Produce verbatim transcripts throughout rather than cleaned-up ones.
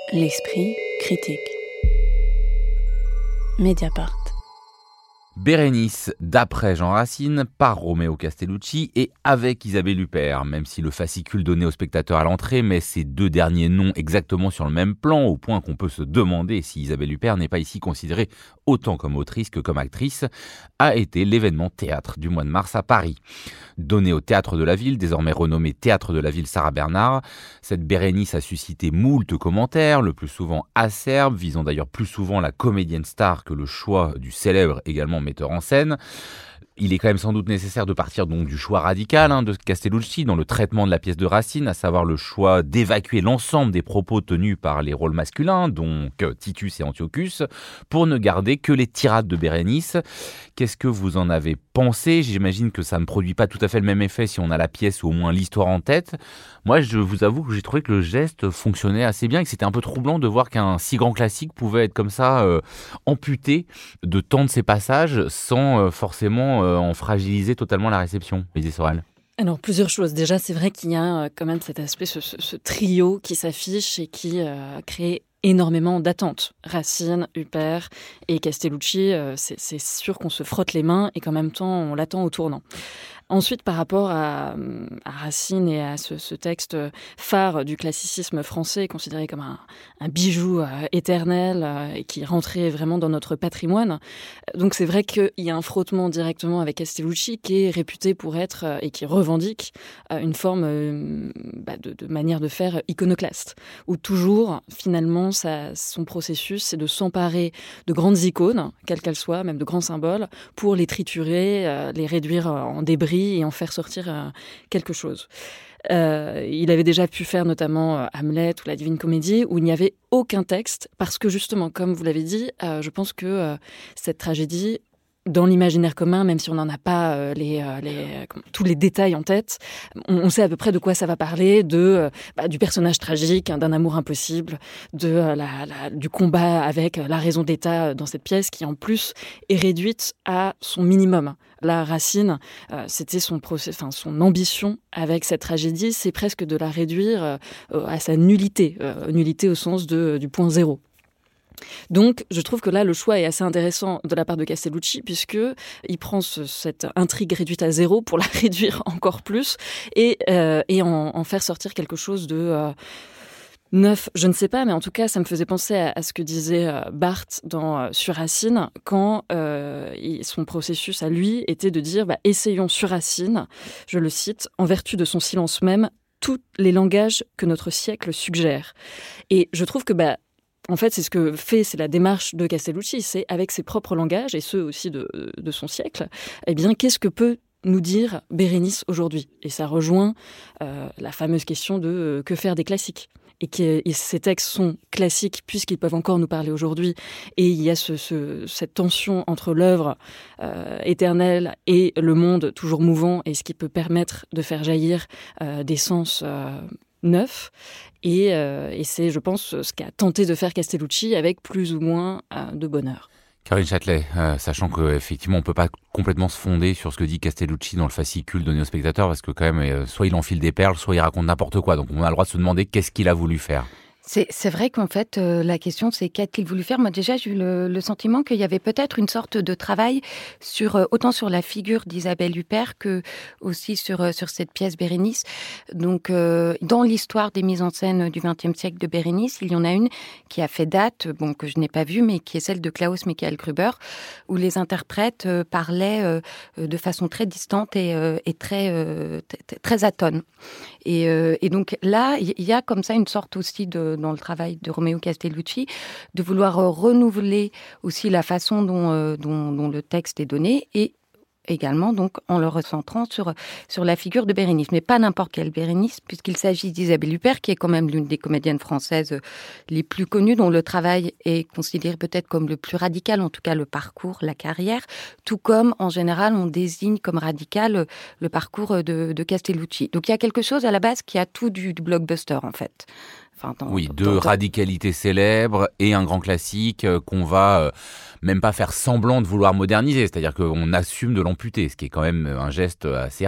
L'esprit critique. Mediapart. Bérénice, d'après Jean Racine, par Roméo Castellucci et avec Isabelle Huppert, même si le fascicule donnait au spectateur à l'entrée met ces deux derniers noms exactement sur le même plan, au point qu'on peut se demander si Isabelle Huppert n'est pas ici considérée autant comme autrice que comme actrice, a été l'événement théâtre du mois de mars à Paris. Donné au Théâtre de la Ville, désormais renommé Théâtre de la Ville Sarah Bernard, cette Bérénice a suscité moult commentaires, le plus souvent acerbes, visant d'ailleurs plus souvent la comédienne star que le choix du célèbre également metteur en scène. Il est quand même sans doute nécessaire de partir donc du choix radical hein, de Castellucci dans le traitement de la pièce de Racine, à savoir le choix d'évacuer l'ensemble des propos tenus par les rôles masculins, donc Titus et Antiochus, pour ne garder que les tirades de Bérénice. Qu'est-ce que vous en avez pensé ? J'imagine que ça ne produit pas tout à fait le même effet si on a la pièce ou au moins l'histoire en tête. Moi, je vous avoue que j'ai trouvé que le geste fonctionnait assez bien et que c'était un peu troublant de voir qu'un si grand classique pouvait être comme ça euh, amputé de tant de ses passages sans euh, forcément euh, en fragiliser totalement la réception. Lydie Sorel. Alors, plusieurs choses. Déjà, c'est vrai qu'il y a euh, quand même cet aspect, ce, ce, ce trio qui s'affiche et qui euh, crée énormément d'attentes. Racine, Huppert et Castellucci, euh, c'est, c'est sûr qu'on se frotte les mains et qu'en même temps, on l'attend au tournant. Ensuite, par rapport à, à Racine et à ce, ce texte phare du classicisme français, considéré comme un, un bijou euh, éternel euh, et qui rentrait vraiment dans notre patrimoine, donc c'est vrai qu'il y a un frottement directement avec Castellucci qui est réputé pour être, euh, et qui revendique euh, une forme euh, bah, de, de manière de faire iconoclaste, où toujours, finalement, ça, son processus, c'est de s'emparer de grandes icônes, quelles qu'elles soient, même de grands symboles, pour les triturer, euh, les réduire en débris, et en faire sortir euh, quelque chose. Euh, il avait déjà pu faire notamment euh, Hamlet ou la Divine Comédie, où il n'y avait aucun texte, parce que justement, comme vous l'avez dit, euh, je pense que euh, cette tragédie, dans l'imaginaire commun, même si on n'en a pas euh, les, euh, les, euh, tous les détails en tête, on, on sait à peu près de quoi ça va parler, de, euh, bah, du personnage tragique, hein, d'un amour impossible, de, euh, la, la, du combat avec la raison d'État dans cette pièce, qui en plus est réduite à son minimum. La Racine, euh, c'était son, process, enfin, son ambition avec cette tragédie, c'est presque de la réduire euh, à sa nullité, euh, nullité au sens de, du point zéro. Donc, je trouve que là, le choix est assez intéressant de la part de Castellucci, puisqu'il prend ce, cette intrigue réduite à zéro pour la réduire encore plus et, euh, et en, en faire sortir quelque chose de euh, neuf. Je ne sais pas, mais en tout cas, ça me faisait penser à, à ce que disait euh, Barthes dans, euh, sur Racine, quand euh, il, son processus à lui était de dire bah, « Essayons sur Racine, je le cite, en vertu de son silence même, tous les langages que notre siècle suggère. » Et je trouve que... Bah, En fait, c'est ce que fait, c'est la démarche de Castellucci, c'est avec ses propres langages, et ceux aussi de, de son siècle, eh bien, qu'est-ce que peut nous dire Bérénice aujourd'hui ? Et ça rejoint euh, la fameuse question de euh, que faire des classiques ? Et, qui, et ces textes sont classiques puisqu'ils peuvent encore nous parler aujourd'hui. Et il y a ce, ce, cette tension entre l'œuvre euh, éternelle et le monde toujours mouvant, et ce qui peut permettre de faire jaillir euh, des sens euh, neufs. Et, euh, et c'est, je pense, ce qu'a tenté de faire Castellucci avec plus ou moins euh, de bonheur. Caroline Châtelet, euh, sachant qu'effectivement on ne peut pas complètement se fonder sur ce que dit Castellucci dans le fascicule donné au spectateur, parce que quand même, euh, soit il enfile des perles, soit il raconte n'importe quoi. Donc on a le droit de se demander qu'est-ce qu'il a voulu faire. C'est, c'est vrai qu'en fait, euh, la question, c'est qu'a-t-il voulu faire ? Moi, déjà, j'ai eu le, le sentiment qu'il y avait peut-être une sorte de travail sur, euh, autant sur la figure d'Isabelle Huppert que aussi sur, euh, sur cette pièce Bérénice. Donc, euh, dans l'histoire des mises en scène du vingtième siècle de Bérénice, il y en a une qui a fait date, bon, que je n'ai pas vue, mais qui est celle de Klaus Michael Gruber, où les interprètes euh, parlaient euh, de façon très distante et, euh, et très, euh, t- t- très atone. Et, euh, et donc là, il y a comme ça une sorte aussi de dans le travail de Roméo Castellucci, de vouloir euh, renouveler aussi la façon dont, euh, dont, dont le texte est donné et également donc en le recentrant sur, sur la figure de Bérénice. Mais pas n'importe quelle Bérénice, puisqu'il s'agit d'Isabelle Huppert, qui est quand même l'une des comédiennes françaises les plus connues, dont le travail est considéré peut-être comme le plus radical, en tout cas le parcours, la carrière, tout comme en général on désigne comme radical le parcours de, de Castellucci. Donc il y a quelque chose à la base qui a tout du, du blockbuster en fait. Enfin, dans, oui, deux dans... radicalités célèbres et un grand classique euh, qu'on va euh, même pas faire semblant de vouloir moderniser, c'est-à-dire qu'on assume de l'amputer, ce qui est quand même un geste assez rare.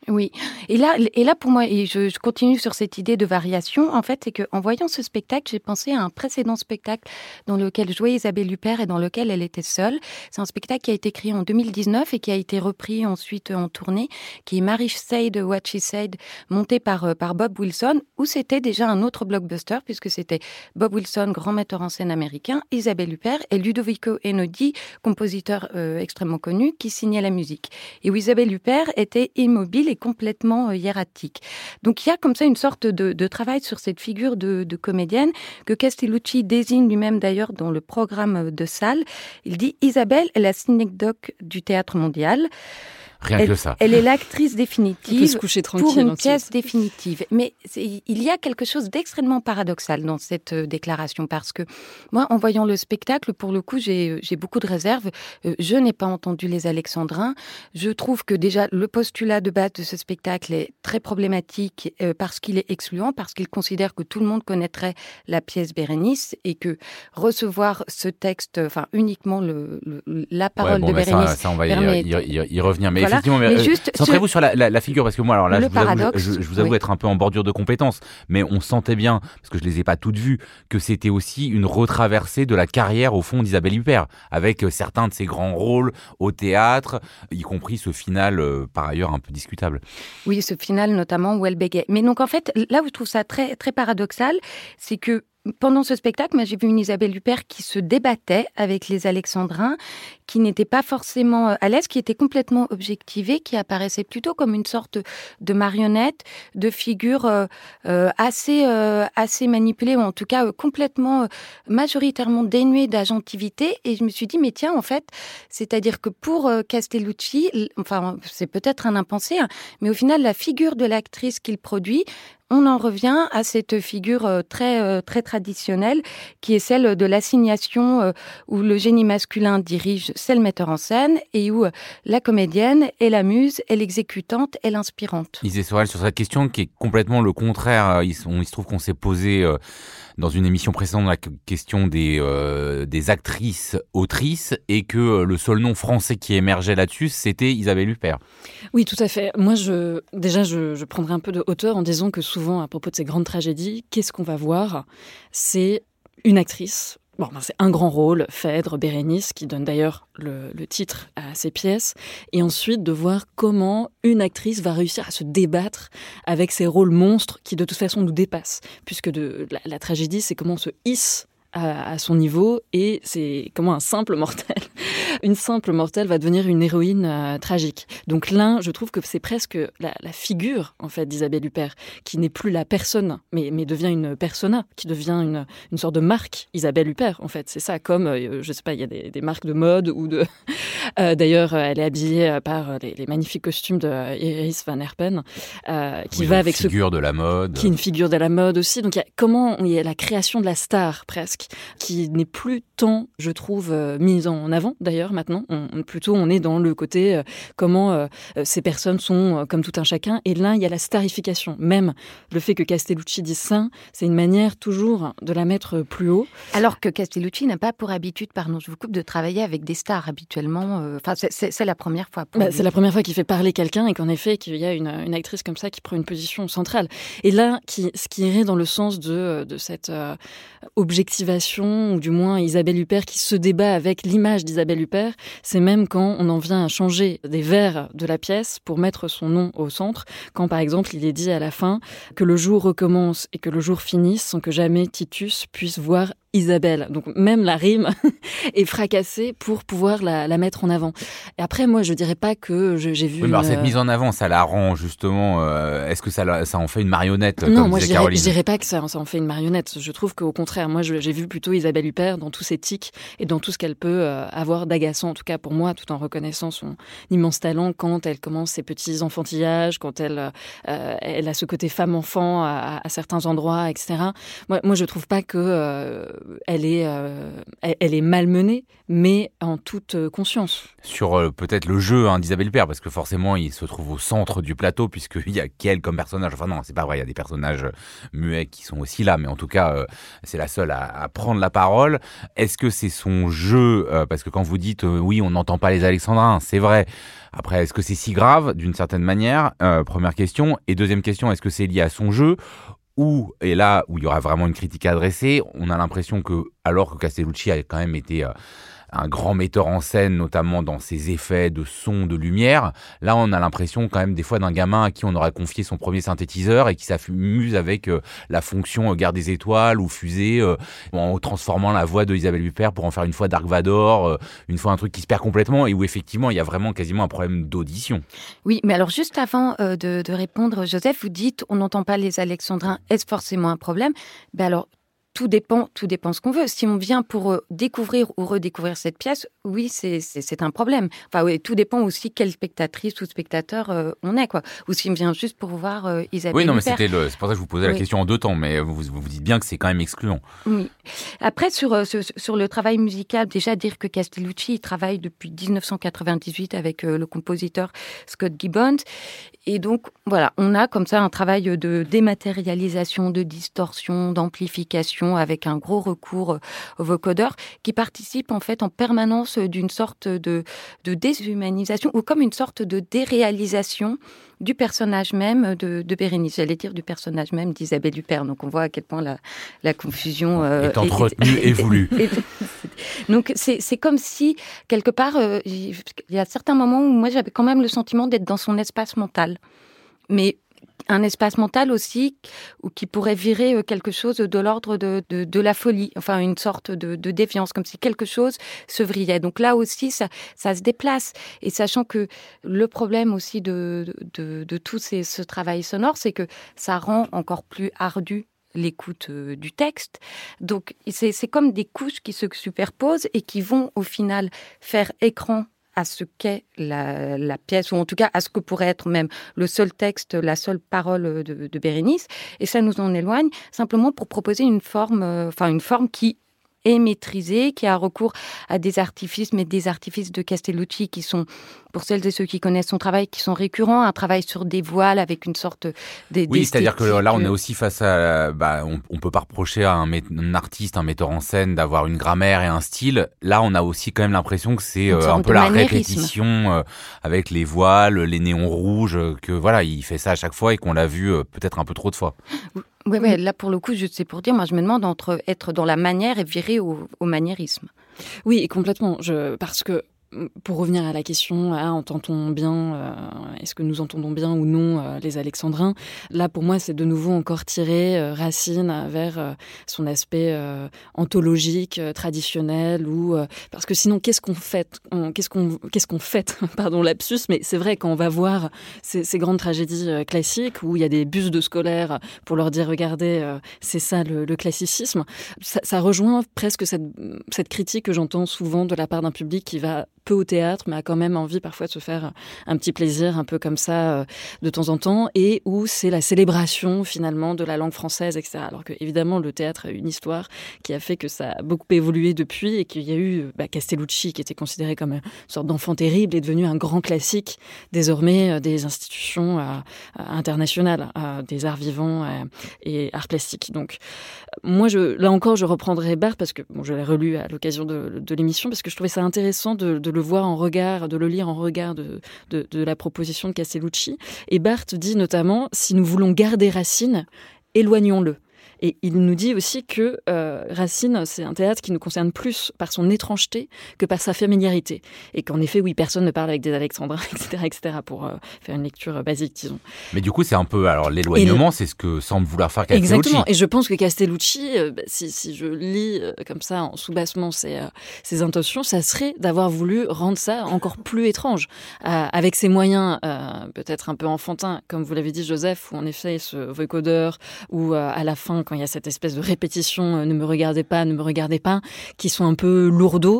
Oui, et là, et là pour moi, et je, je continue sur cette idée de variation, en fait, c'est qu'en voyant ce spectacle, j'ai pensé à un précédent spectacle dans lequel jouait Isabelle Huppert et dans lequel elle était seule. C'est un spectacle qui a été créé en deux mille dix-neuf et qui a été repris ensuite en tournée, qui est Mary Said What She Said, monté par, par Bob Wilson, où c'était déjà un autre blockbuster, puisque c'était Bob Wilson, grand metteur en scène américain, Isabelle Huppert et Ludovico Einaudi, compositeur euh, extrêmement connu, qui signait la musique. Et où Isabelle Huppert était immobile et complètement euh, hiératique. Donc il y a comme ça une sorte de, de travail sur cette figure de, de comédienne que Castellucci désigne lui-même d'ailleurs dans le programme de salle. Il dit « Isabelle est la synecdoque du théâtre mondial ». Rien elle, que ça. Elle est l'actrice définitive se coucher pour une pièce aussi. définitive. Mais il y a quelque chose d'extrêmement paradoxal dans cette euh, déclaration parce que moi, en voyant le spectacle, pour le coup, j'ai, j'ai beaucoup de réserves. Euh, je n'ai pas entendu les Alexandrins. Je trouve que déjà, le postulat de base de ce spectacle est très problématique euh, parce qu'il est excluant, parce qu'il considère que tout le monde connaîtrait la pièce Bérénice et que recevoir ce texte, enfin uniquement le, le, la parole ouais, bon, de Bérénice... Ça, ça, on va y, permet... y, y, y revenir. Mais Voilà. effectivement, mais, mais euh, juste centrez-vous sur, sur la, la, la figure, parce que moi, alors là, je vous, avoue, je, je vous avoue oui. être un peu en bordure de compétences, mais on sentait bien, parce que je les ai pas toutes vues, que c'était aussi une retraversée de la carrière, au fond, d'Isabelle Huppert, avec euh, certains de ses grands rôles au théâtre, y compris ce final, euh, par ailleurs, un peu discutable. Oui, ce final, notamment, où elle bégait. Mais donc, en fait, là où je trouve ça très, très paradoxal, c'est que pendant ce spectacle, moi, j'ai vu une Isabelle Huppert qui se débattait avec les Alexandrins, qui n'était pas forcément à l'aise, qui était complètement objectivée, qui apparaissait plutôt comme une sorte de marionnette, de figure euh, euh, assez, euh, assez manipulée, ou en tout cas euh, complètement, euh, majoritairement dénuée d'agentivité. Et je me suis dit, mais tiens, en fait, c'est-à-dire que pour euh, Castellucci, enfin, c'est peut-être un impensé, hein, mais au final, la figure de l'actrice qu'il produit, on en revient à cette figure très très traditionnelle qui est celle de l'assignation où le génie masculin dirige, c'est le metteur en scène, et où la comédienne est la muse, est l'exécutante, est l'inspirante. Isée Sorel, sur cette question qui est complètement le contraire, il, on, il se trouve qu'on s'est posé euh, dans une émission précédente la question des, euh, des actrices-autrices et que euh, le seul nom français qui émergeait là-dessus, c'était Isabelle Huppert. Oui, tout à fait. Moi, je, déjà, je, je prendrai un peu de hauteur en disant que souvent, à propos de ces grandes tragédies, qu'est-ce qu'on va voir ? C'est une actrice. Bon, ben c'est un grand rôle, Phèdre, Bérénice, qui donne d'ailleurs le, le titre à ces pièces, et ensuite de voir comment une actrice va réussir à se débattre avec ces rôles monstres qui de toute façon nous dépassent, puisque de, la, la tragédie, c'est comment on se hisse à, à son niveau, et c'est comment un simple mortel, une simple mortelle va devenir une héroïne euh, tragique. Donc l'un, je trouve que c'est presque la, la figure en fait d'Isabelle Huppert, qui n'est plus la personne, mais, mais devient une persona, qui devient une, une sorte de marque Isabelle Huppert en fait. C'est ça, comme euh, je sais pas, il y a des, des marques de mode ou de. Euh, d'ailleurs, elle est habillée par les, les magnifiques costumes de Iris Van Herpen, euh, qui oui, va avec ce figure de la mode, qui est une figure de la mode aussi. Donc il y a comment il y a la création de la star presque, qui n'est plus tant, je trouve, euh, mise en avant d'ailleurs maintenant. On, plutôt, on est dans le côté euh, comment euh, ces personnes sont euh, comme tout un chacun. Et là, il y a la starification. Même le fait que Castellucci dise ça, c'est une manière toujours de la mettre plus haut. Alors que Castellucci n'a pas pour habitude, pardon, je vous coupe, de travailler avec des stars habituellement. Enfin, euh, c'est, c'est, c'est la première fois. Pour bah, c'est la première fois qu'il fait parler quelqu'un et qu'en effet, qu'il y a une, une actrice comme ça qui prend une position centrale. Et là, qui, ce qui irait dans le sens de, de cette euh, objectivation, ou du moins Isabelle Huppert qui se débat avec l'image d'Isabelle Huppert, c'est même quand on en vient à changer des vers de la pièce pour mettre son nom au centre, quand par exemple il est dit à la fin que le jour recommence et que le jour finisse sans que jamais Titus puisse voir Isabelle. Donc même la rime est fracassée pour pouvoir la, la mettre en avant. Et après, moi, je dirais pas que je, j'ai vu... Oui, mais alors, une... cette mise en avant, ça la rend justement... Euh, est-ce que ça, ça en fait une marionnette, non, comme moi, disait je dirais, Caroline ? je dirais pas que ça, ça en fait une marionnette. Je trouve qu'au contraire, moi, je, j'ai vu plutôt Isabelle Huppert dans tous ses tics et dans tout ce qu'elle peut euh, avoir d'agaçant, en tout cas pour moi, tout en reconnaissant son immense talent quand elle commence ses petits enfantillages, quand elle, euh, elle a ce côté femme-enfant à, à certains endroits, et cetera. Moi, moi je trouve pas que... Euh, elle est, euh, elle, elle est malmenée, mais en toute conscience. Sur euh, peut-être le jeu hein, d'Isabelle Huppert, parce que forcément, il se trouve au centre du plateau, puisqu'il y a qu'elle comme personnage. Enfin non, c'est pas vrai, il y a des personnages muets qui sont aussi là, mais en tout cas, euh, c'est la seule à, à prendre la parole. Est-ce que c'est son jeu euh, parce que quand vous dites euh, oui, on n'entend pas les Alexandrins, c'est vrai. Après, est-ce que c'est si grave d'une certaine manière euh, Première question. Et deuxième question, est-ce que c'est lié à son jeu ou, et là où il y aura vraiment une critique à adresser, on a l'impression que, alors que Castellucci a quand même été euh, un grand metteur en scène, notamment dans ses effets de son, de lumière, là on a l'impression quand même des fois d'un gamin à qui on aurait confié son premier synthétiseur et qui s'amuse avec euh, la fonction euh, Guerre des étoiles ou fusée, euh, en transformant la voix de Isabelle Huppert pour en faire une fois Dark Vador, euh, une fois un truc qui se perd complètement et où effectivement il y a vraiment quasiment un problème d'audition. Oui, mais alors juste avant euh, de, de répondre, Joseph, vous dites on n'entend pas les Alexandrins, est-ce forcément un problème ? Ben alors, tout dépend, tout dépend ce qu'on veut. Si on vient pour euh, découvrir ou redécouvrir cette pièce, oui, c'est, c'est, c'est un problème. Enfin, oui, tout dépend aussi quelle spectatrice ou spectateur euh, on est, quoi. Ou si on vient juste pour voir euh, Isabelle Oui, non, mais Huppert. c'était le, c'est pour ça que je vous posais oui. la question en deux temps, mais vous, vous vous dites bien que c'est quand même excluant. Oui. Après, sur, euh, sur, sur le travail musical, déjà dire que Castellucci il travaille depuis dix-neuf cent quatre-vingt-dix-huit avec euh, le compositeur Scott Gibbons. Et donc, voilà, on a comme ça un travail de dématérialisation, de distorsion, d'amplification avec un gros recours au vocodeur qui participe en fait en permanence d'une sorte de, de déshumanisation ou comme une sorte de déréalisation du personnage même de, de Bérénice. J'allais dire du personnage même d'Isabelle Huppert. Donc on voit à quel point la, la confusion euh, est entretenue et voulue. Donc c'est, c'est comme si, quelque part, euh, il y a certains moments où moi j'avais quand même le sentiment d'être dans son espace mental. Mais un espace mental aussi ou qui pourrait virer quelque chose de l'ordre de, de, de la folie, enfin une sorte de, de déviance, comme si quelque chose se vrillait. Donc là aussi, ça, ça se déplace. Et sachant que le problème aussi de, de, de tout ces, ce travail sonore, c'est que ça rend encore plus ardu l'écoute euh, du texte. Donc c'est, c'est comme des couches qui se superposent et qui vont au final faire écran à ce qu'est la, la pièce, ou en tout cas à ce que pourrait être même le seul texte, la seule parole de, de Bérénice. Et ça nous en éloigne simplement pour proposer une forme, euh, enfin une forme qui est maîtrisée, qui a recours à des artifices, mais des artifices de Castellucci qui sont, pour celles et ceux qui connaissent son travail, qui sont récurrents, un travail sur des voiles avec une sorte d- oui, c'est-à-dire que là, on est aussi face à... Bah, on, on peut pas reprocher à un, met, un artiste, un metteur en scène d'avoir une grammaire et un style. Là, on a aussi quand même l'impression que c'est euh, un peu la répétition euh, avec les voiles, les néons rouges, euh, que voilà, il fait ça à chaque fois et qu'on l'a vu euh, peut-être un peu trop de fois. Oui, ouais, là, pour le coup, je sais pour dire, moi, je me demande entre être dans la manière et virer au, au maniérisme. Oui, et complètement. Je, parce que, pour revenir à la question, ah, entend-on bien, euh, est-ce que nous entendons bien ou non euh, les Alexandrins ? Là, pour moi, c'est de nouveau encore tirer euh, Racine vers euh, son aspect euh, anthologique, euh, traditionnel, ou euh, parce que sinon, qu'est-ce qu'on fait on, Qu'est-ce qu'on, qu'est-ce qu'on fait Pardon, lapsus, mais c'est vrai quand on va voir ces, ces grandes tragédies euh, classiques où il y a des bus de scolaires pour leur dire, regardez, euh, c'est ça le, le classicisme. Ça, ça rejoint presque cette, cette critique que j'entends souvent de la part d'un public qui va peu au théâtre, mais a quand même envie parfois de se faire un petit plaisir un peu comme ça euh, de temps en temps, et où c'est la célébration finalement de la langue française, et cetera. Alors que évidemment le théâtre a une histoire qui a fait que ça a beaucoup évolué depuis et qu'il y a eu bah, Castellucci qui était considéré comme une sorte d'enfant terrible est devenu un grand classique désormais euh, des institutions euh, internationales, euh, des arts vivants euh, et arts plastiques. Donc moi, je, là encore, je reprendrai Barthes parce que bon, je l'ai relu à l'occasion de, de l'émission parce que je trouvais ça intéressant de, de le voir en regard, de le lire en regard de, de, de la proposition de Castellucci. Et Barthes dit notamment, si nous voulons garder Racine, éloignons-le. Et il nous dit aussi que euh, Racine, c'est un théâtre qui nous concerne plus par son étrangeté que par sa familiarité. Et qu'en effet, oui, personne ne parle avec des Alexandrins, et cetera, et cetera, pour euh, faire une lecture basique, disons. Mais du coup, c'est un peu... Alors, l'éloignement, le... c'est ce que semble vouloir faire Castellucci. Exactement. Et je pense que Castellucci, euh, bah, si, si je lis euh, comme ça, en sous-bassement, ses, euh, ses intentions, ça serait d'avoir voulu rendre ça encore plus étrange. Euh, avec ses moyens euh, peut-être un peu enfantins, comme vous l'avez dit, Joseph, où en effet, ce vocodeur, ou euh, à la fin, quand il y a cette espèce de répétition, euh, ne me regardez pas, ne me regardez pas, qui sont un peu lourdeaux.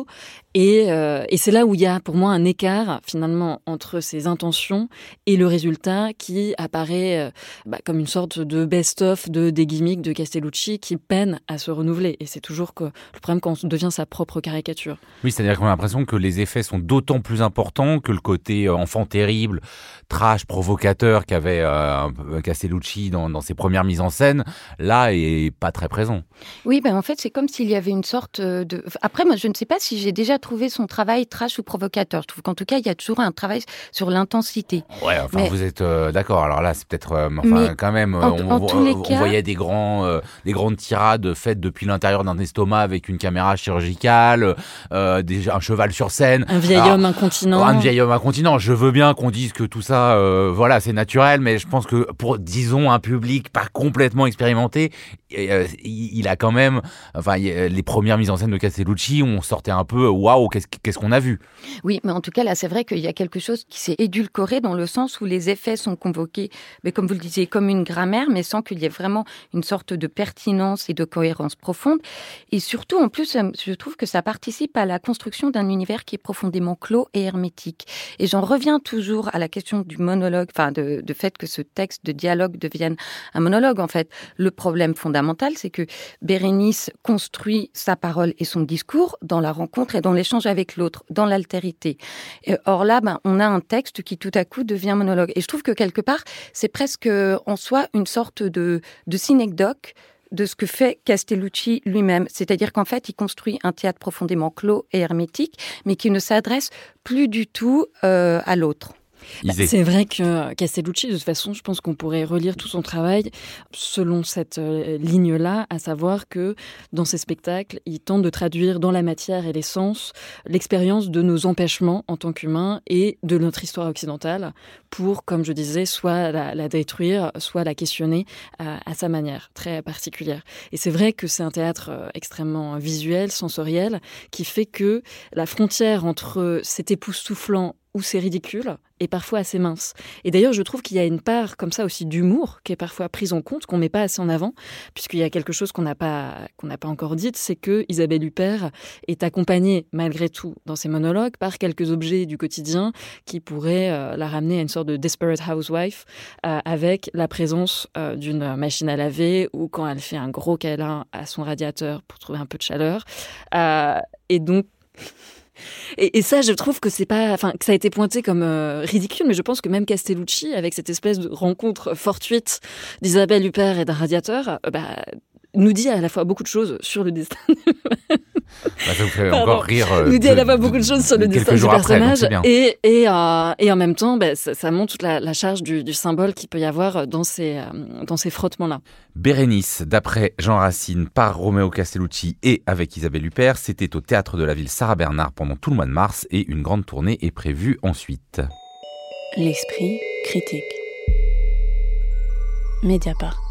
Et, euh, et c'est là où il y a pour moi un écart finalement entre ses intentions et le résultat qui apparaît euh, bah, comme une sorte de best-of de, des gimmicks de Castellucci qui peine à se renouveler. Et c'est toujours que, le problème quand on devient sa propre caricature. Oui, c'est-à-dire qu'on a l'impression que les effets sont d'autant plus importants que le côté euh, enfant terrible, trash, provocateur qu'avait euh, Castellucci dans, dans ses premières mises en scène, là, est pas très présent. Oui, ben en fait, c'est comme s'il y avait une sorte de... Après, moi, je ne sais pas si j'ai déjà trouvé son travail trash ou provocateur. Je trouve qu'en tout cas, il y a toujours un travail sur l'intensité. Ouais, enfin, mais... vous êtes euh, d'accord. Alors là, c'est peut-être, euh, enfin, mais quand même, en, on, en tous les on cas... voyait des grands, euh, des grandes tirades faites depuis l'intérieur d'un estomac avec une caméra chirurgicale, euh, des, un cheval sur scène. Un vieil Alors, homme incontinent. Un vieil homme incontinent. Je veux bien qu'on dise que tout ça, euh, voilà, c'est naturel, mais je pense que pour, disons, un public pas complètement expérimenté, euh, il, il a quand même, enfin, les premières mises en scène de Castellucci, on sortait un peu, waouh, qu'est-ce, qu'est-ce qu'on a vu? Oui, mais en tout cas, là, c'est vrai qu'il y a quelque chose qui s'est édulcoré dans le sens où les effets sont convoqués, mais comme vous le disiez, comme une grammaire, mais sans qu'il y ait vraiment une sorte de pertinence et de cohérence profonde. Et surtout, en plus, je trouve que ça participe à la construction d'un univers qui est profondément clos et hermétique. Et j'en reviens toujours à la question du monologue, enfin, de, de fait que ce texte de dialogue devienne un monologue. En fait, le problème fondamental, c'est que Bérénice construit sa parole et son discours dans la rencontre et dans l'échange avec l'autre, dans l'altérité. Et or là, ben, on a un texte qui tout à coup devient monologue. Et je trouve que quelque part, c'est presque en soi une sorte de, de synecdoque de ce que fait Castellucci lui-même. C'est-à-dire qu'en fait, il construit un théâtre profondément clos et hermétique, mais qui ne s'adresse plus du tout euh, à l'autre. Bah, c'est vrai que Castellucci, de toute façon, je pense qu'on pourrait relire tout son travail selon cette euh, ligne-là, à savoir que dans ses spectacles, il tente de traduire dans la matière et l'essence l'expérience de nos empêchements en tant qu'humains et de notre histoire occidentale pour, comme je disais, soit la, la détruire, soit la questionner euh, à sa manière très particulière. Et c'est vrai que c'est un théâtre euh, extrêmement visuel, sensoriel, qui fait que la frontière entre cet époustouflant où c'est ridicule est parfois assez mince. Et d'ailleurs, je trouve qu'il y a une part comme ça aussi d'humour qui est parfois prise en compte, qu'on ne met pas assez en avant, puisqu'il y a quelque chose qu'on n'a pas, qu'on n'a pas encore dit, c'est que Isabelle Huppert est accompagnée, malgré tout, dans ses monologues, par quelques objets du quotidien qui pourraient euh, la ramener à une sorte de desperate housewife, euh, avec la présence euh, d'une machine à laver, ou quand elle fait un gros câlin à son radiateur pour trouver un peu de chaleur. Euh, et donc... Et, et ça, je trouve que c'est pas, enfin, que ça a été pointé comme euh, ridicule, mais je pense que même Castellucci, avec cette espèce de rencontre fortuite d'Isabelle Huppert et d'un radiateur, euh, bah, nous dit à la fois beaucoup de choses sur le destin. Bah, ça vous fait Pardon. encore rire. Euh, nous dit à la fois beaucoup de choses sur le destin du personnage après, et et, euh, et en même temps, bah, ça, ça montre toute la, la charge du, du symbole qu'il peut y avoir dans ces euh, dans ces frottements-là. Bérénice, d'après Jean Racine, par Romeo Castellucci et avec Isabelle Huppert, c'était au Théâtre de la Ville Sarah Bernard pendant tout le mois de mars et une grande tournée est prévue ensuite. L'esprit critique. Mediapart.